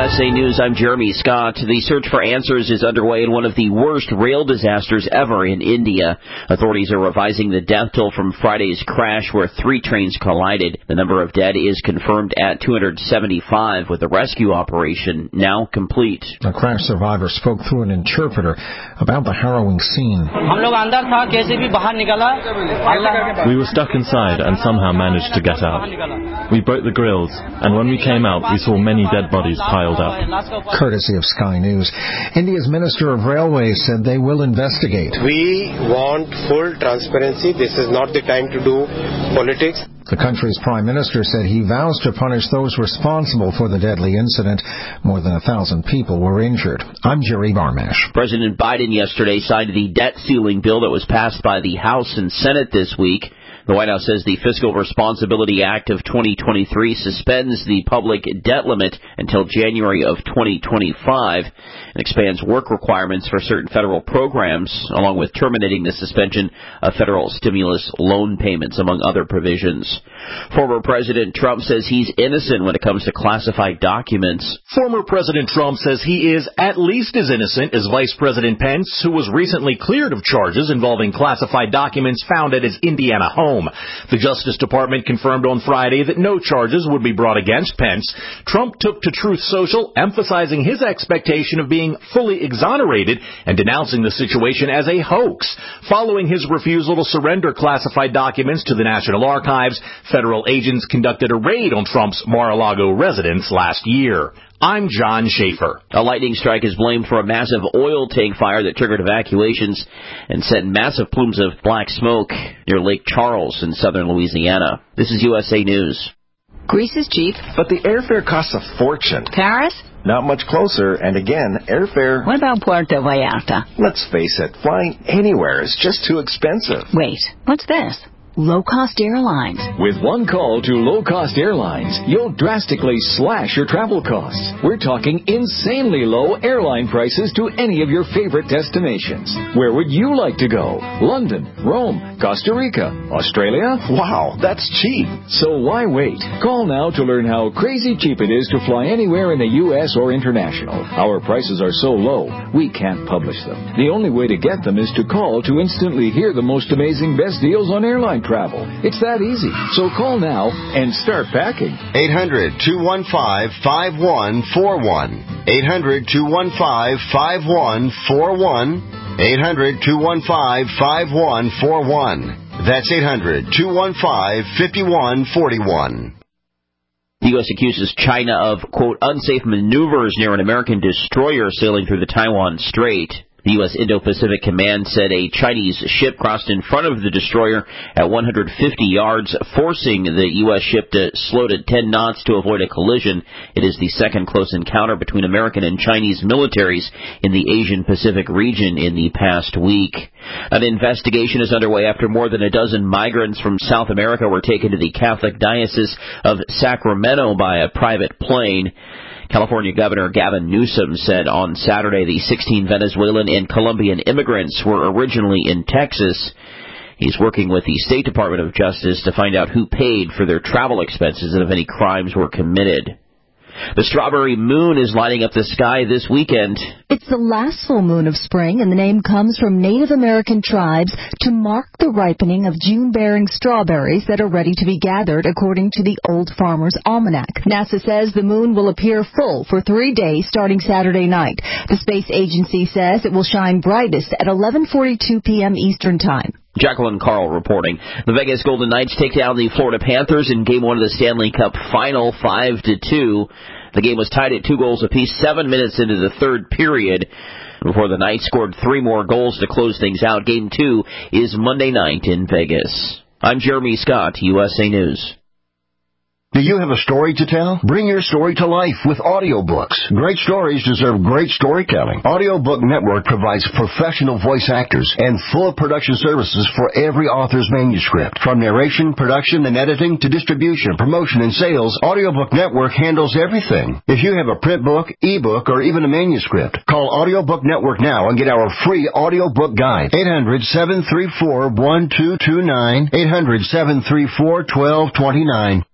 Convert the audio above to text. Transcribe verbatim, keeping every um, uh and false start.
S A News, I'm Jeremy Scott. The search for answers is underway in one of the worst rail disasters ever in India. Authorities are revising the death toll from Friday's crash where three trains collided. The number of dead is confirmed at two hundred seventy-five, with the rescue operation now complete. The crash survivor spoke through an interpreter about the harrowing scene. We were stuck inside and somehow managed to get out. We broke the grills, and when we came out, we saw many dead bodies piled up. Courtesy of Sky News. India's Minister of Railways said they will investigate. We want full transparency. This is not the time to do politics. The country's prime minister said he vows to punish those responsible for the deadly incident. More than a thousand people were injured. I'm Jerry Barmash. President Biden yesterday signed the debt ceiling bill that was passed by the House and Senate this week. The White House says the Fiscal Responsibility Act of twenty twenty-three suspends the public debt limit until January of twenty twenty-five and expands work requirements for certain federal programs, along with terminating the suspension of federal stimulus loan payments, among other provisions. Former President Trump says he's innocent when it comes to classified documents. Former President Trump says he is at least as innocent as Vice President Pence, who was recently cleared of charges involving classified documents found at his Indiana home. The Justice Department confirmed on Friday that no charges would be brought against Pence. Trump took to Truth Social, emphasizing his expectation of being fully exonerated and denouncing the situation as a hoax. Following his refusal to surrender classified documents to the National Archives, federal agents conducted a raid on Trump's Mar-a-Lago residence last year. I'm John Schaefer. A lightning strike is blamed for a massive oil tank fire that triggered evacuations and sent massive plumes of black smoke near Lake Charles in southern Louisiana. This is U S A News. Greece is cheap. But the airfare costs a fortune. Paris? Not much closer, and again, airfare... What about Puerto Vallarta? Let's face it, flying anywhere is just too expensive. Wait, what's this? Low-cost airlines. With one call to low-cost airlines, you'll drastically slash your travel costs. We're talking insanely low airline prices to any of your favorite destinations. Where would you like to go? London, Rome, Costa Rica, Australia? Wow, that's cheap. So why wait? Call now to learn how crazy cheap it is to fly anywhere in the U S or international. Our prices are so low, we can't publish them. The only way to get them is to call to instantly hear the most amazing best deals on airline travel. It's that easy. So call now and start packing. eight hundred, two one five, five one four one. eight hundred, two one five, five one four one. eight hundred, two one five, five one four one. That's eight hundred, two one five, five one four one. The U S accuses China of, quote, unsafe maneuvers near an American destroyer sailing through the Taiwan Strait. The U S Indo-Pacific Command said a Chinese ship crossed in front of the destroyer at one hundred fifty yards, forcing the U S ship to slow to ten knots to avoid a collision. It is the second close encounter between American and Chinese militaries in the Asian-Pacific region in the past week. An investigation is underway after more than a dozen migrants from South America were taken to the Catholic Diocese of Sacramento by a private plane. California Governor Gavin Newsom said on Saturday the sixteen Venezuelan and Colombian immigrants were originally in Texas. He's working with the State Department of Justice to find out who paid for their travel expenses and if any crimes were committed. The strawberry moon is lighting up the sky this weekend. It's the last full moon of spring, and the name comes from Native American tribes to mark the ripening of June-bearing strawberries that are ready to be gathered, according to the Old Farmer's Almanac. NASA says the moon will appear full for three days starting Saturday night. The space agency says it will shine brightest at eleven forty-two p.m. Eastern Time. Jacqueline Carl reporting. The Vegas Golden Knights take down the Florida Panthers in Game one of the Stanley Cup Final, five to two. The game was tied at two goals apiece seven minutes into the third period before the Knights scored three more goals to close things out. Game two is Monday night in Vegas. I'm Jeremy Scott, U S A News. Do you have a story to tell? Bring your story to life with audiobooks. Great stories deserve great storytelling. Audiobook Network provides professional voice actors and full production services for every author's manuscript. From narration, production, and editing to distribution, promotion, and sales, Audiobook Network handles everything. If you have a print book, ebook, or even a manuscript, call Audiobook Network now and get our free audiobook guide. eight hundred, seven three four, one two two nine. eight hundred, seven three four, one two two nine.